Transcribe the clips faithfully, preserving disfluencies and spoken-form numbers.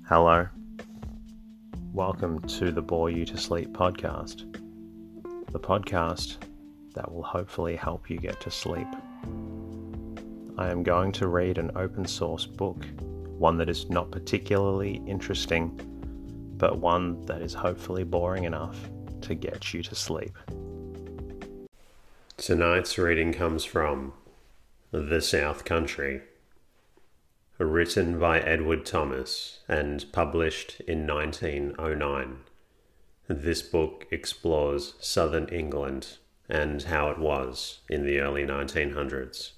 Hello. Welcome to the Bore You to Sleep podcast, the podcast that will hopefully help you get to sleep. I am going to read an open source book, one that is not particularly interesting, but one that is hopefully boring enough to get you to sleep. Tonight's reading comes from The South Country, written by Edward Thomas and published in nineteen oh nine. This book explores southern England and how it was in the early nineteen hundreds.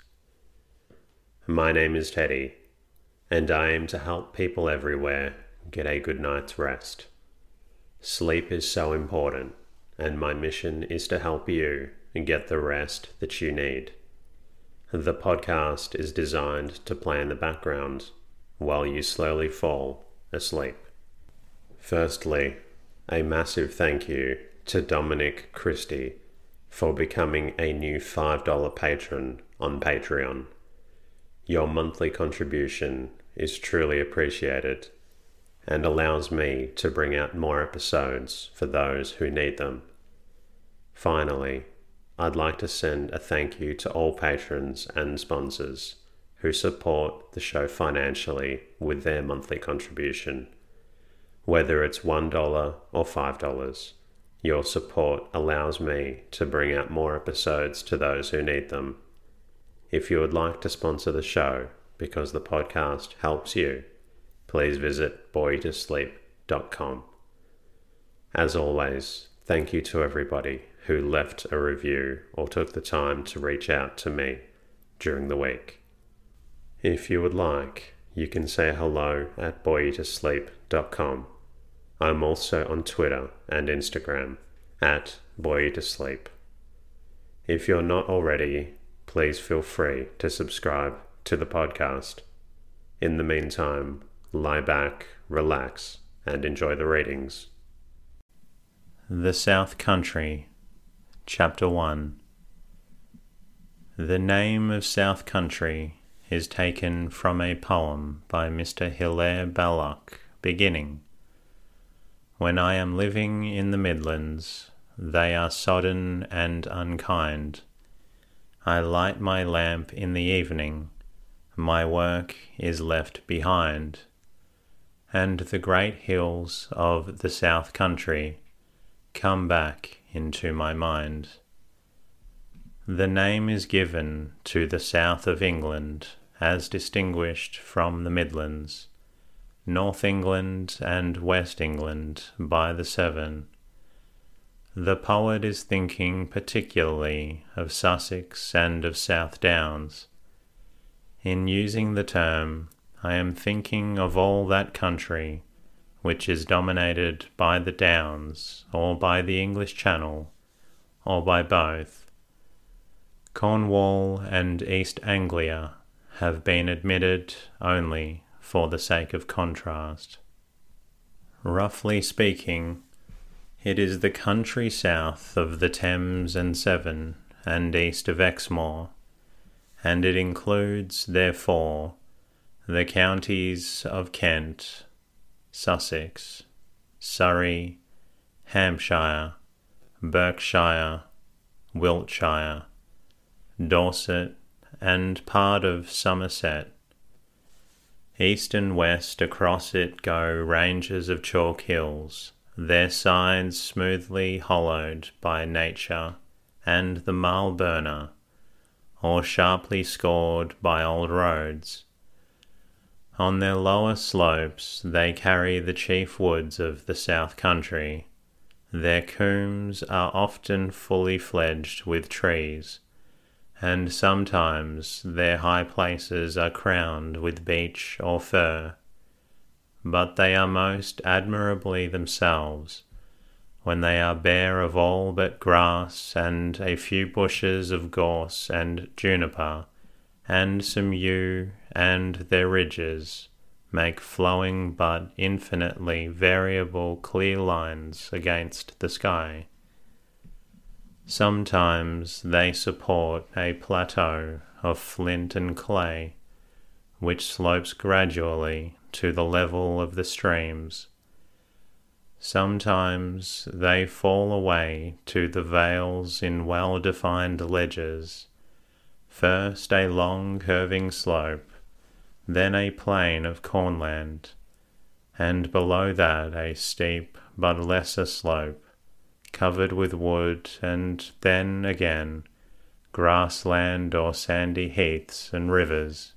My name is Teddy, and I aim to help people everywhere get a good night's rest. Sleep is so important, and my mission is to help you get the rest that you need. The podcast is designed to play in the background while you slowly fall asleep. Firstly, a massive thank you to Dominic Christie for becoming a new five dollars patron on Patreon. Your monthly contribution is truly appreciated and allows me to bring out more episodes for those who need them. Finally, I'd like to send a thank you to all patrons and sponsors who support the show financially with their monthly contribution. Whether it's one dollar or five dollars, your support allows me to bring out more episodes to those who need them. If you would like to sponsor the show because the podcast helps you, please visit bore you to sleep dot com. As always, thank you to everybody who left a review or took the time to reach out to me during the week. If you would like, you can say hello at bore you to sleep dot com. I'm also on Twitter and Instagram at bore you to sleep. If you're not already, please feel free to subscribe to the podcast. In the meantime, lie back, relax, and enjoy the readings. The South Country, Chapter one. The name of South Country is taken from a poem by Mister Hilaire Belloc, beginning, "When I am living in the Midlands, they are sodden and unkind. I light my lamp in the evening, my work is left behind, and the great hills of the South Country come back into my mind." The name is given to the south of England as distinguished from the Midlands, North England and West England by the Severn. The poet is thinking particularly of Sussex and of South Downs. In using the term, I am thinking of all that country which is dominated by the Downs, or by the English Channel, or by both. Cornwall and East Anglia have been admitted only for the sake of contrast. Roughly speaking, it is the country south of the Thames and Severn, and east of Exmoor, and it includes, therefore, the counties of Kent, Sussex, Surrey, Hampshire, Berkshire, Wiltshire, Dorset, and part of Somerset. East and west across it go ranges of chalk hills, their sides smoothly hollowed by nature and the Marl burner, or sharply scored by old roads. On their lower slopes they carry the chief woods of the South Country. Their combes are often fully fledged with trees, and sometimes their high places are crowned with beech or fir. But they are most admirably themselves when they are bare of all but grass and a few bushes of gorse and juniper, and some yew, and their ridges make flowing but infinitely variable clear lines against the sky. Sometimes they support a plateau of flint and clay, which slopes gradually to the level of the streams. Sometimes they fall away to the vales in well-defined ledges, first a long curving slope, then a plain of cornland, and below that a steep but lesser slope, covered with wood, and then again grassland or sandy heaths and rivers.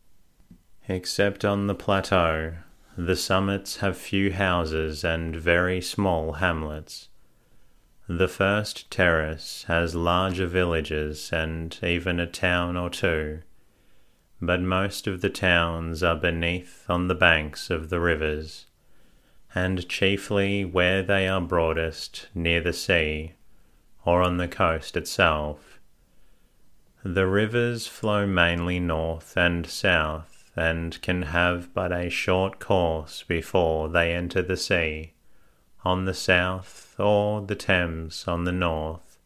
Except on the plateau, the summits have few houses and very small hamlets. The first terrace has larger villages and even a town or two, but most of the towns are beneath on the banks of the rivers, and chiefly where they are broadest near the sea or on the coast itself. The rivers flow mainly north and south, and can have but a short course before they enter the sea, on the south or the Thames on the north.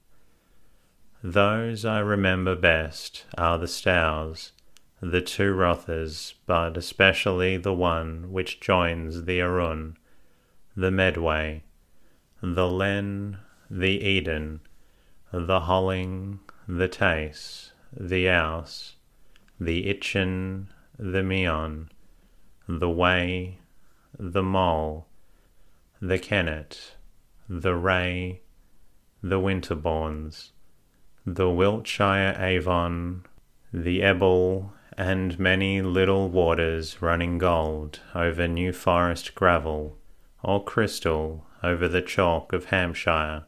Those I remember best are the Stours, the two Rothers, but especially the one which joins the Arun, the Medway, the Len, the Eden, the Holling, the Tace, the Ouse, the Itchen, the Meon, the Wey, the Mole, the Kennet, the Ray, the Winterbournes, the Wiltshire Avon, the Ebble, and many little waters running gold over New Forest gravel, or crystal over the chalk of Hampshire,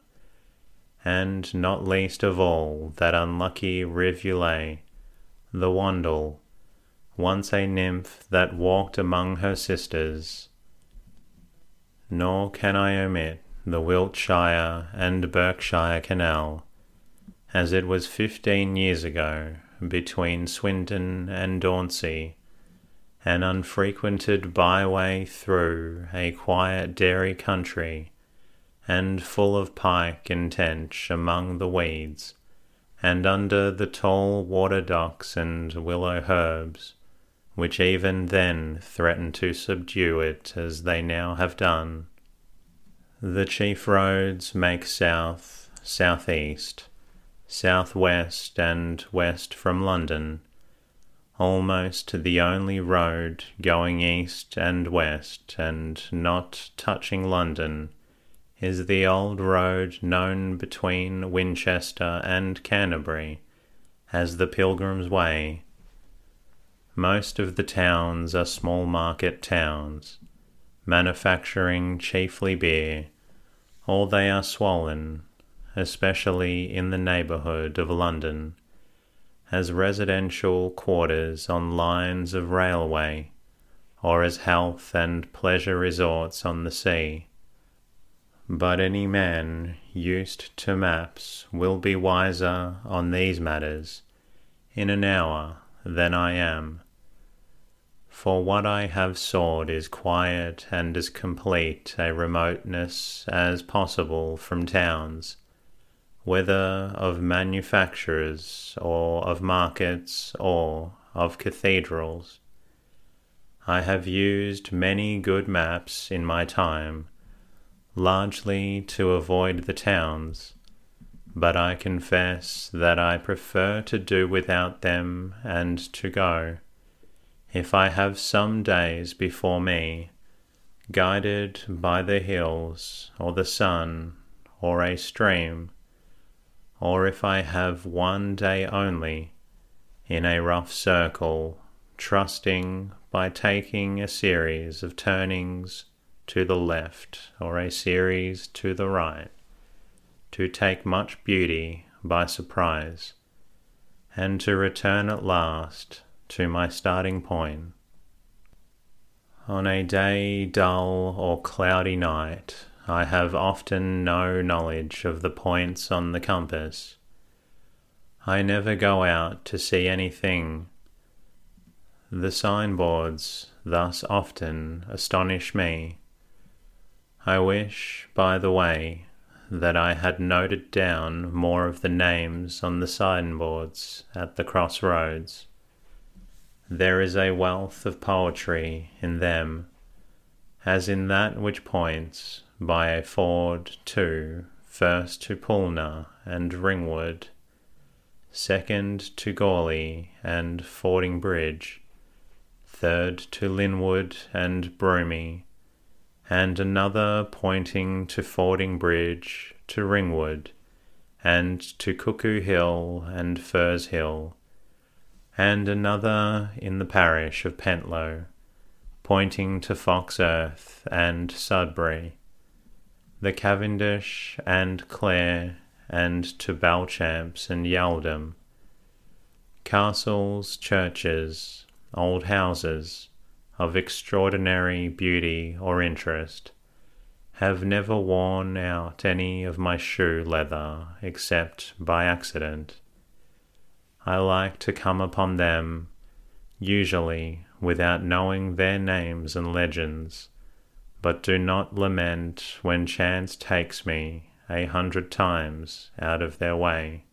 and not least of all that unlucky rivulet, the Wandle, once a nymph that walked among her sisters. Nor can I omit the Wiltshire and Berkshire Canal, as it was fifteen years ago, between Swindon and Dauncey, an unfrequented byway through a quiet dairy country, and full of pike and tench among the weeds, and under the tall water docks and willow herbs, which even then threatened to subdue it as they now have done. The chief roads make south, south-east, south-west and west from London. Almost the only road going east and west and not touching London is the old road known between Winchester and Canterbury as the Pilgrim's Way. Most of the towns are small market towns, manufacturing chiefly beer, or they are swollen, especially in the neighbourhood of London, as residential quarters on lines of railway, or as health and pleasure resorts on the sea. But any man used to maps will be wiser on these matters in an hour than I am. For what I have sought is quiet and as complete a remoteness as possible from towns, whether of manufacturers, or of markets, or of cathedrals. I have used many good maps in my time, largely to avoid the towns, but I confess that I prefer to do without them and to go, if I have some days before me, guided by the hills, or the sun, or a stream, or if I have one day only, in a rough circle, trusting by taking a series of turnings to the left or a series to the right, to take much beauty by surprise, and to return at last to my starting point. On a day dull or cloudy night, I have often no knowledge of the points on the compass. I never go out to see anything. The signboards thus often astonish me. I wish, by the way, that I had noted down more of the names on the signboards at the crossroads. There is a wealth of poetry in them, as in that which points by a ford to, first to Poulner and Ringwood, second to Gourley and Fording Bridge, third to Linwood and Broomy, and another pointing to Fording Bridge, to Ringwood, and to Cuckoo Hill and Furze Hill, and another in the parish of Pentlow, pointing to Foxearth and Sudbury, the Cavendish and Clare, and to Belchamps and Yaldham, castles, churches, old houses, of extraordinary beauty or interest, have never worn out any of my shoe leather except by accident. I like to come upon them, usually without knowing their names and legends, but do not lament when chance takes me a hundred times out of their way.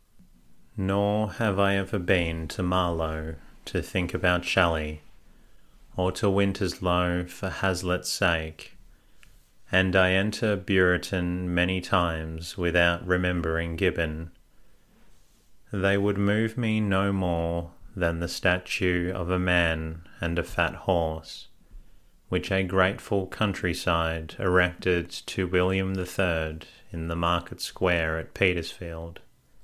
Nor have I ever been to Marlow to think about Shelley, or to Winterslow for Hazlitt's sake, and I enter Brereton many times without remembering Gibbon. They would move me no more than the statue of a man and a fat horse, which a grateful countryside erected to William the Third in the market square at Petersfield.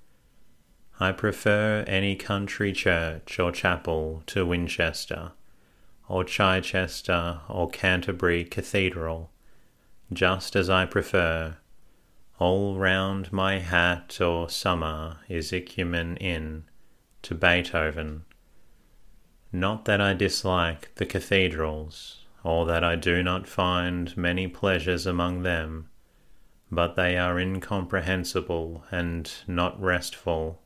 I prefer any country church or chapel to Winchester, or Chichester, or Canterbury Cathedral, just as I prefer all round my hat or summer is Icumen Inn to Beethoven. Not that I dislike the cathedrals, or that I do not find many pleasures among them, but they are incomprehensible and not restful.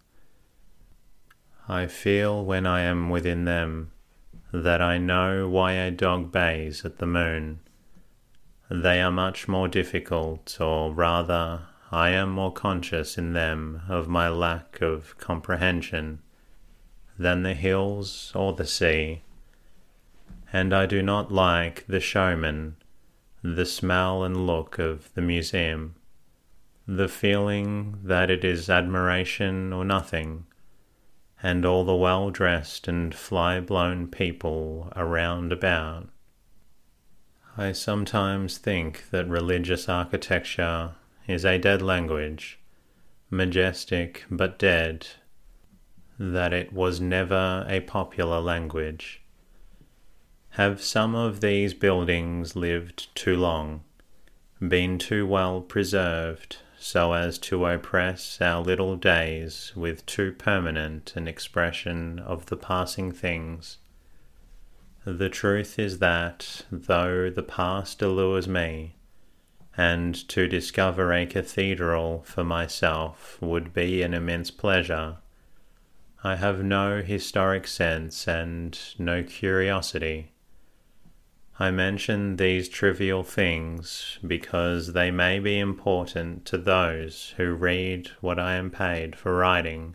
I feel when I am within them that I know why a dog bays at the moon. They are much more difficult, or rather, I am more conscious in them of my lack of comprehension than the hills or the sea. And I do not like the showman, the smell and look of the museum, the feeling that it is admiration or nothing, and all the well-dressed and fly-blown people around about. I sometimes think that religious architecture is a dead language, majestic but dead, that it was never a popular language. Have some of these buildings lived too long, been too well preserved, so as to oppress our little days with too permanent an expression of the passing things? The truth is that, though the past allures me, and to discover a cathedral for myself would be an immense pleasure, I have no historic sense and no curiosity. I mention these trivial things because they may be important to those who read what I am paid for writing.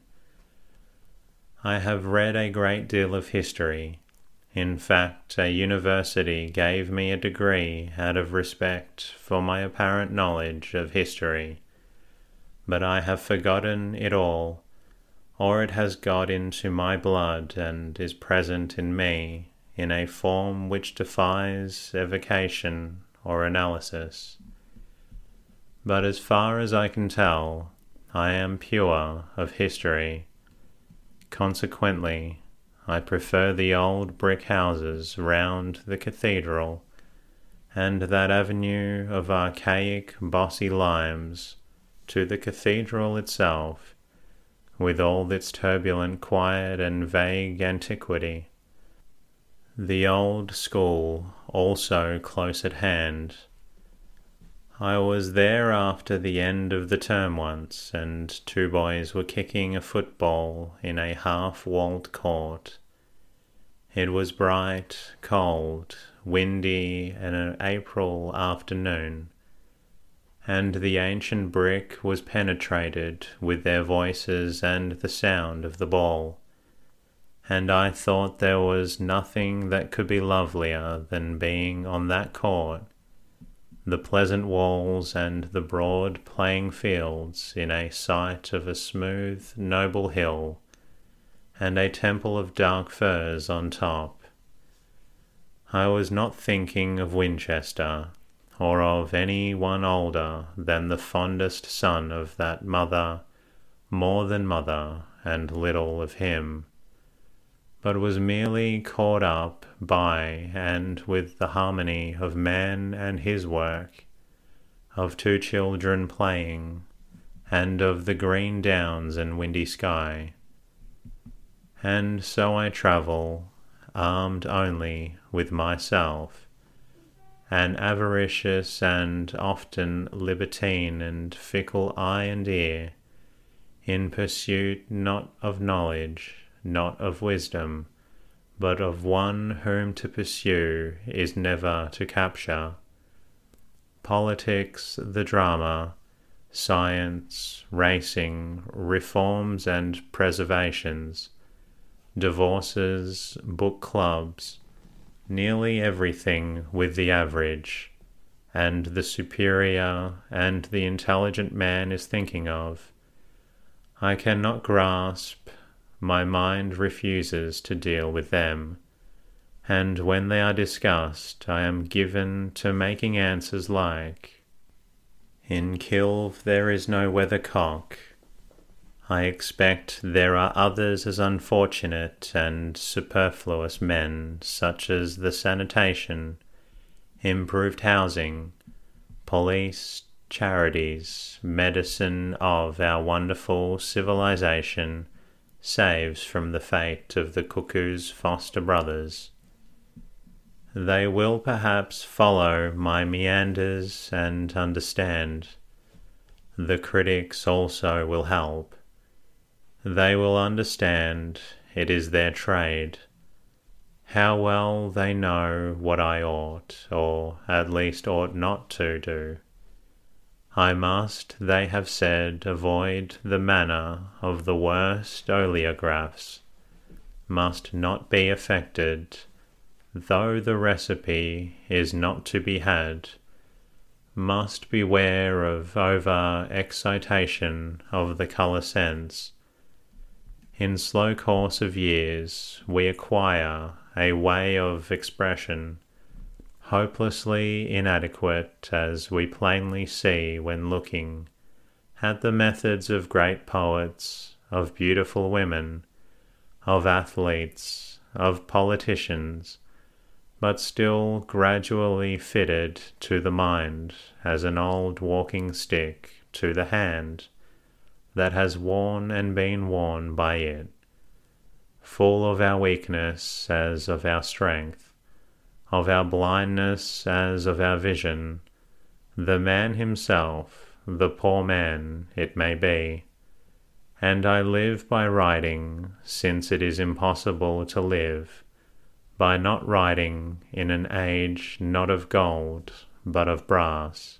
I have read a great deal of history. In fact, a university gave me a degree out of respect for my apparent knowledge of history, but I have forgotten it all, or it has got into my blood and is present in me in a form which defies evocation or analysis. But as far as I can tell, I am pure of history. Consequently, I prefer the old brick houses round the cathedral, and that avenue of archaic bossy limes, to the cathedral itself, with all its turbulent quiet and vague antiquity. The old school also close at hand. I was there after the end of the term once, and two boys were kicking a football in a half-walled court. It was bright, cold, windy, and an April afternoon, and the ancient brick was penetrated with their voices and the sound of the ball, and I thought there was nothing that could be lovelier than being on that court, the pleasant walls and the broad playing fields in a sight of a smooth, noble hill, and a temple of dark firs on top. I was not thinking of Winchester, or of any one older than the fondest son of that mother, more than mother, and little of him, but was merely caught up by and with the harmony of man and his work, of two children playing, and of the green downs and windy sky. And so I travel, armed only with myself, an avaricious and often libertine and fickle eye and ear, in pursuit not of knowledge, not of wisdom, but of one whom to pursue is never to capture. Politics, the drama, science, racing, reforms and preservations, divorces, book clubs, nearly everything with the average, and the superior and the intelligent man is thinking of, I cannot grasp. My mind refuses to deal with them, and when they are discussed, I am given to making answers like, in Kilve there is no weathercock. I expect there are others as unfortunate and superfluous men, such as the sanitation, improved housing, police, charities, medicine of our wonderful civilization, saves from the fate of the cuckoo's foster brothers. They will perhaps follow my meanders and understand. The critics also will help. They will understand it is their trade. How well they know what I ought, or at least ought not to do. I must, they have said, avoid the manner of the worst oleographs, must not be affected, though the recipe is not to be had, must beware of over-excitation of the colour sense. In slow course of years we acquire a way of expression, hopelessly inadequate as we plainly see when looking at the methods of great poets, of beautiful women, of athletes, of politicians, but still gradually fitted to the mind as an old walking stick to the hand that has worn and been worn by it, full of our weakness as of our strength, of our blindness as of our vision, the man himself, the poor man, it may be. And I live by writing, since it is impossible to live, by not writing in an age not of gold, but of brass.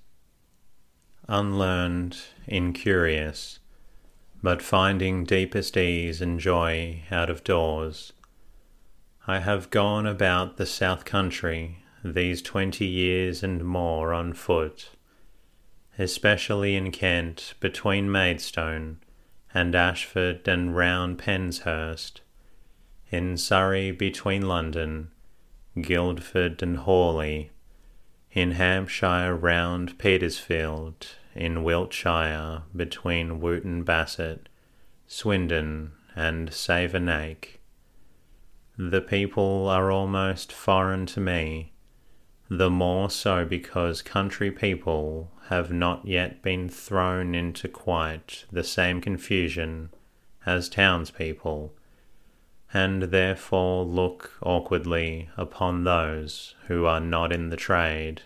Unlearned, incurious, but finding deepest ease and joy out of doors, I have gone about the south country these twenty years and more on foot, especially in Kent between Maidstone and Ashford and round Penshurst, in Surrey between London, Guildford and Hawley, in Hampshire round Petersfield, in Wiltshire between Wootton Bassett, Swindon and Savernake. The people are almost foreign to me, the more so because country people have not yet been thrown into quite the same confusion as townspeople, and therefore look awkwardly upon those who are not in the trade.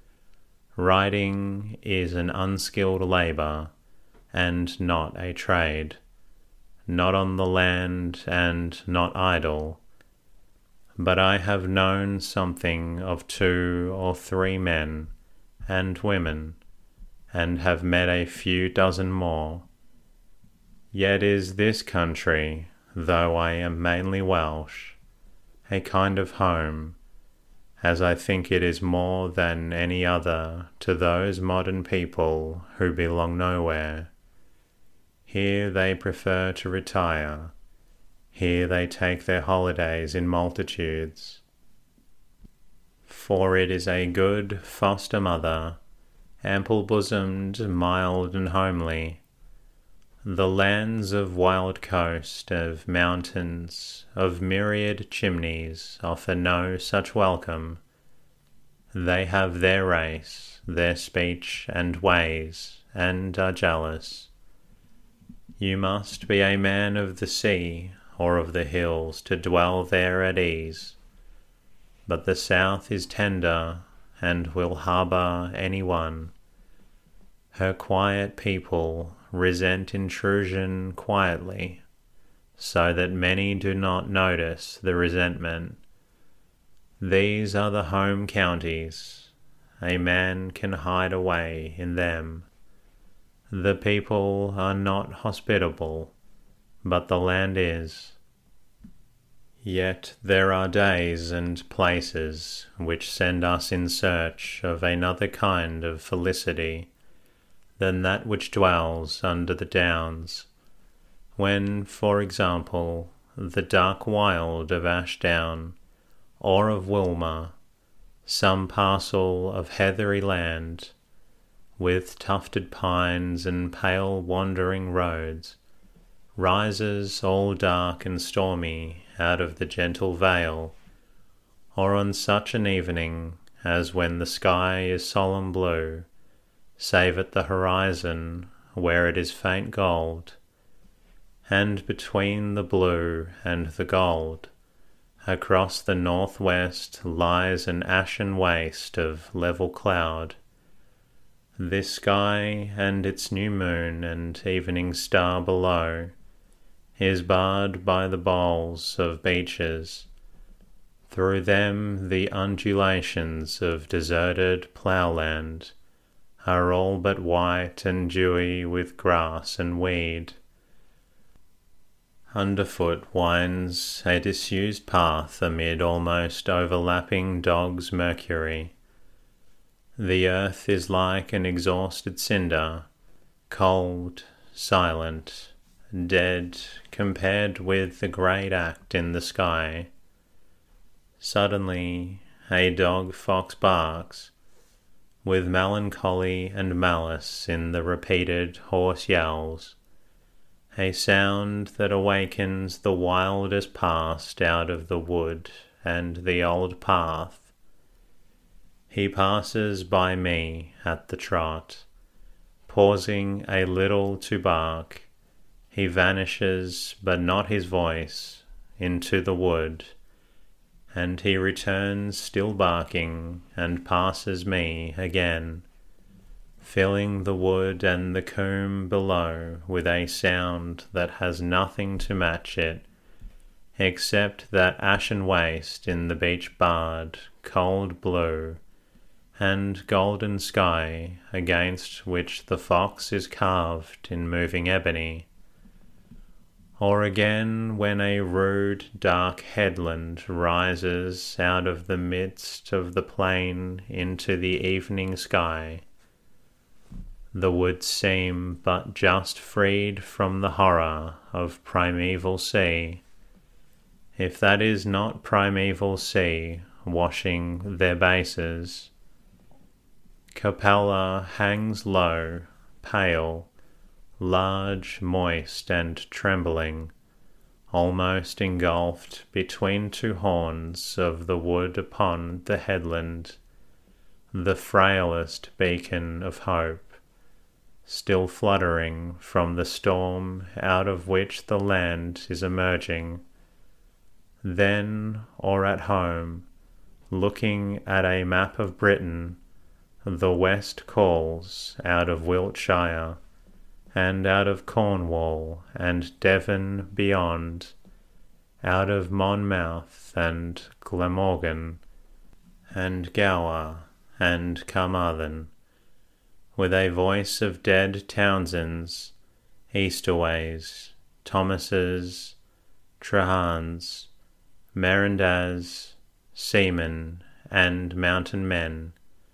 Writing is an unskilled labour, and not a trade, not on the land and not idle. But I have known something of two or three men and women, and have met a few dozen more. Yet is this country, though I am mainly Welsh, a kind of home, as I think it is more than any other to those modern people who belong nowhere. Here they prefer to retire. Here they take their holidays in multitudes. For it is a good foster mother, ample-bosomed, mild and homely. The lands of wild coast, of mountains, of myriad chimneys offer no such welcome. They have their race, their speech and ways, and are jealous. You must be a man of the sea or of the hills to dwell there at ease. But the south is tender, and will harbour any one. Her quiet people resent intrusion quietly, so that many do not notice the resentment. These are the home counties. A man can hide away in them. The people are not hospitable, but the land is. Yet there are days and places which send us in search of another kind of felicity than that which dwells under the downs, when, for example, the dark wild of Ashdown, or of Wilmer, some parcel of heathery land, with tufted pines and pale wandering roads, rises all dark and stormy out of the gentle vale, or on such an evening as when the sky is solemn blue, save at the horizon where it is faint gold, and between the blue and the gold, across the northwest lies an ashen waste of level cloud. This sky and its new moon and evening star below is barred by the boles of beeches. Through them the undulations of deserted ploughland are all but white and dewy with grass and weed. Underfoot winds a disused path amid almost overlapping dog's mercury. The earth is like an exhausted cinder, cold, silent, dead compared with the great act in the sky. Suddenly a dog-fox barks, with melancholy and malice in the repeated hoarse yells, a sound that awakens the wildest past out of the wood and the old path. He passes by me at the trot, pausing a little to bark. He vanishes, but not his voice, into the wood, and he returns still barking and passes me again, filling the wood and the combe below with a sound that has nothing to match it, except that ashen waste in the beech-barred, cold blue, and golden sky against which the fox is carved in moving ebony. Or again, when a rude dark headland rises out of the midst of the plain into the evening sky, the woods seem but just freed from the horror of primeval sea, if that is not primeval sea washing their bases. Capella hangs low, pale, large, moist, and trembling, almost engulfed between two horns of the wood upon the headland, the frailest beacon of hope, still fluttering from the storm out of which the land is emerging. Then, or at home, looking at a map of Britain, the west calls out of Wiltshire, and out of Cornwall and Devon beyond, out of Monmouth and Glamorgan, and Gower and Carmarthen, with a voice of dead Townsends, Easterways, Thomases, Trahans, Merindaz, seamen, and mountain men.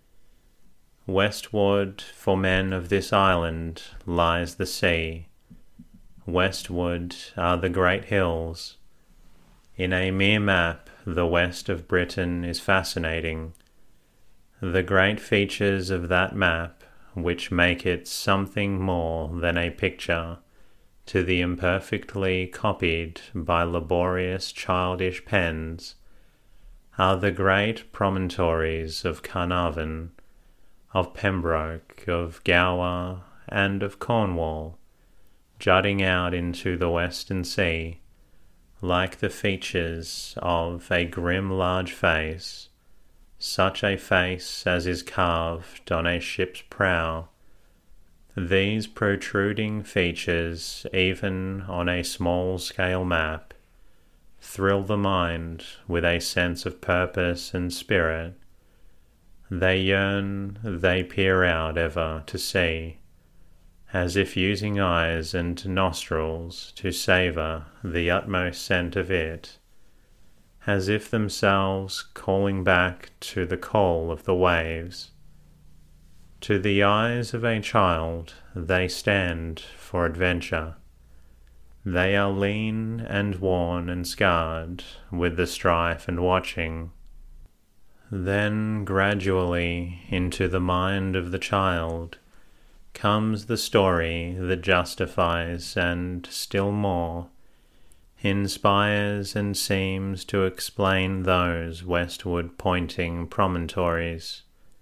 Westward for men of this island lies the sea. Westward are the great hills. In a mere map, the west of Britain is fascinating. The great features of that map, which make it something more than a picture, to the imperfectly copied by laborious childish pens, are the great promontories of Carnarvon, of Pembroke, of Gower, and of Cornwall, jutting out into the western sea, like the features of a grim large face, such a face as is carved on a ship's prow. These protruding features, even on a small-scale map, thrill the mind with a sense of purpose and spirit. They yearn, they peer out ever to see, as if using eyes and nostrils to savour the utmost scent of it, as if themselves calling back to the call of the waves. To the eyes of a child they stand for adventure. They are lean and worn and scarred with the strife and watching. Then gradually into the mind of the child comes the story that justifies and, still more, inspires and seems to explain those westward pointing promontories.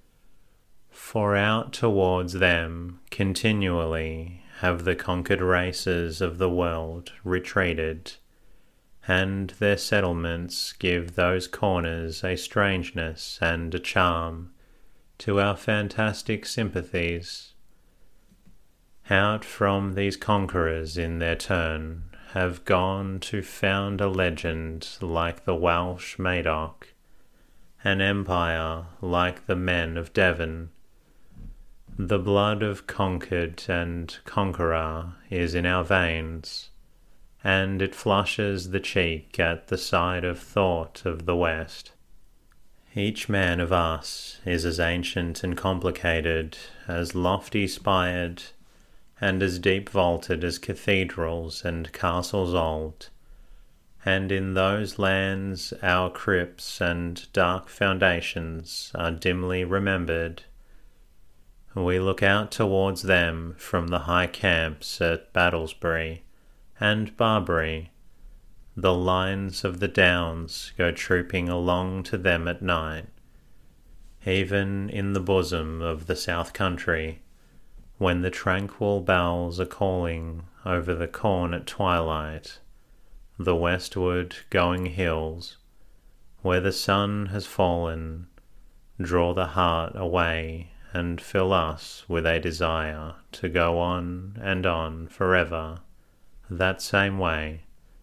For out towards them continually have the conquered races of the world retreated, and their settlements give those corners a strangeness and a charm to our fantastic sympathies. Out from these conquerors in their turn have gone to found a legend like the Welsh Madoc, an empire like the men of Devon. The blood of conquered and conqueror is in our veins, and it flushes the cheek at the sight of thought of the West. Each man of us is as ancient and complicated, as lofty-spired, and as deep-vaulted as cathedrals and castles old, and in those lands our crypts and dark foundations are dimly remembered. We look out towards them from the high camps at Battlesbury and Barbary. The lines of the downs go trooping along to them at night. Even in the bosom of the South Country, when the tranquil bells are calling over the corn at twilight, the westward going hills, where the sun has fallen, draw the heart away and fill us with a desire to go on and on forever that same way.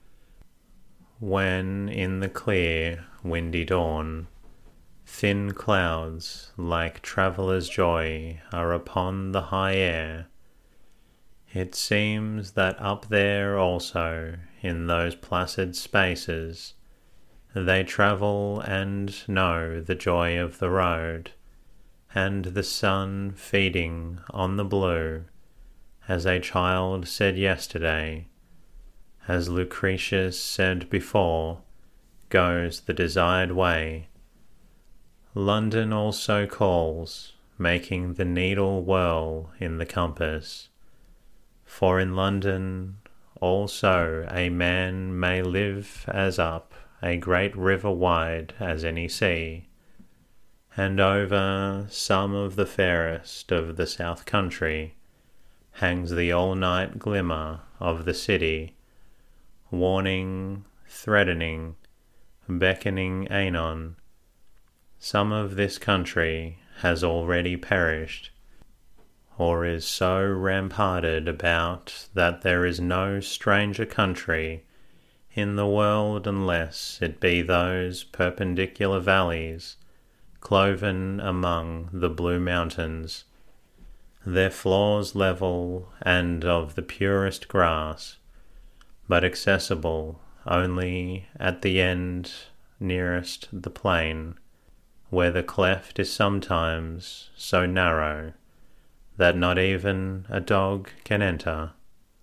When in the clear, windy dawn, thin clouds like traveller's joy are upon the high air, it seems that up there also, in those placid spaces, they travel and know the joy of the road, and the sun feeding on the blue, as a child said yesterday, as Lucretius said before, goes the desired way. London also calls, making the needle whirl in the compass. For in London also a man may live as up a great river wide as any sea, and over some of the fairest of the South Country hangs the all-night glimmer of the city, warning, threatening, beckoning anon. Some of this country has already perished, or is so ramparted about that there is no stranger country in the world unless it be those perpendicular valleys cloven among the blue mountains, their floors level and of the purest grass, but accessible only at the end nearest the plain, where the cleft is sometimes so narrow that not even a dog can enter.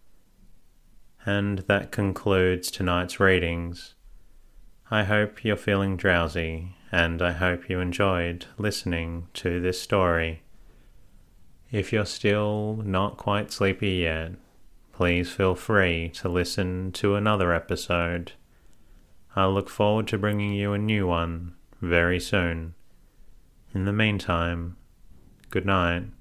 And that concludes tonight's readings. I hope you're feeling drowsy, and I hope you enjoyed listening to this story. If you're still not quite sleepy yet, please feel free to listen to another episode. I look forward to bringing you a new one very soon. In the meantime, good night.